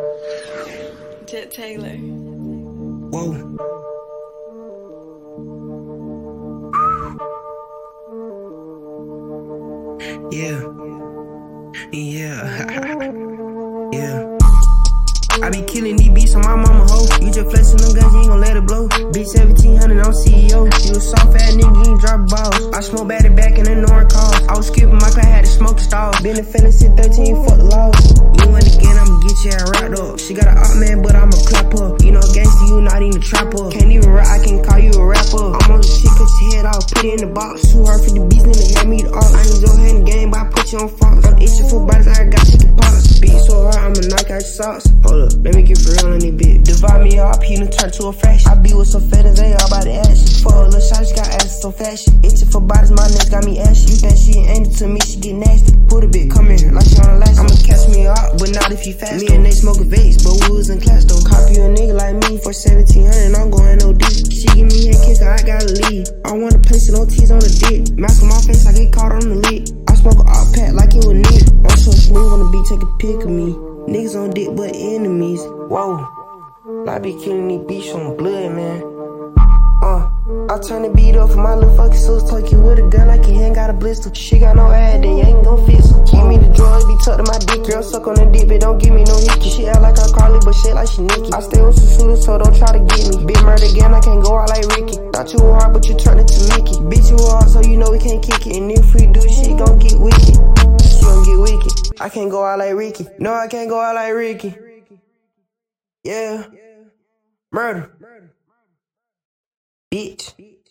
Jet Taylor. Whoa. Yeah. Yeah. I be killing these beats on my mama hoe. You just flexing them guns, you ain't gon' let it blow. Bitch 1700, I'm CEO. You a soft ass nigga, you ain't drop balls. I smoke batted back in the ignoring calls. I was skipping my class, had to smoke stall. Been in fantasy 13, fuck the laws. You win again, I'ma get your ass rocked up. She got an op man, but I'ma clap her. You know gangsta, you not even a trapper. Can't even rap, I can call you a rapper. I'm on the shit, cut your head off, put it in the box. Too hard for the beats, nigga, hand me the art. I ain't your hand in the game, but I put you on Fox. I'm itching for bodies, I got chicken pox. Beat so hard, I'ma knock out your socks. Hold up, let me get for real in this bitch. Divide me up, he done turn to a fraction. I be with some feathers, they all about the action. For a little shot, she got ass so fashion. Itching for bodies, my neck got me ashy. You think she ain't it to me, she get nasty. Put a bit, come here, like she on the last. I'ma catch me up, but not if you fast. Me and they smoking vapes, but we was in class though. Copy a nigga like me for 1700, I'm going no deep. She give me head kiss, I gotta leave. I wanna place it, no tease on the dick. Mask on my face, I get caught on the lid. I smoke a op pack like it was neat. I'm so smooth on the beat, take a pic of me. Niggas on dick, but enemies. Whoa. I be killing these beats on blood, man. I turn the beat up for my little fucking sis. Tuck you with a gun like your hand got a blister. She got no ass, then you ain't gon' fix her. Give me the drugs, be tucked in my dick. Girl, suck on the dick, but don't give me no hickey. She act like I'm Carly, but shit like she Nicki. I stay with some shooters, so don't try to get me. Big murder again, I can't go out like Ricky. Not too hard, but you turn it to Mickey. Bitch, you hard, so you know we can't kick it. And if we do, she gon' get wicked. She gon' get wicked. I can't go out like Ricky. No, I can't go out like Ricky. Yeah. Murder. Bitch.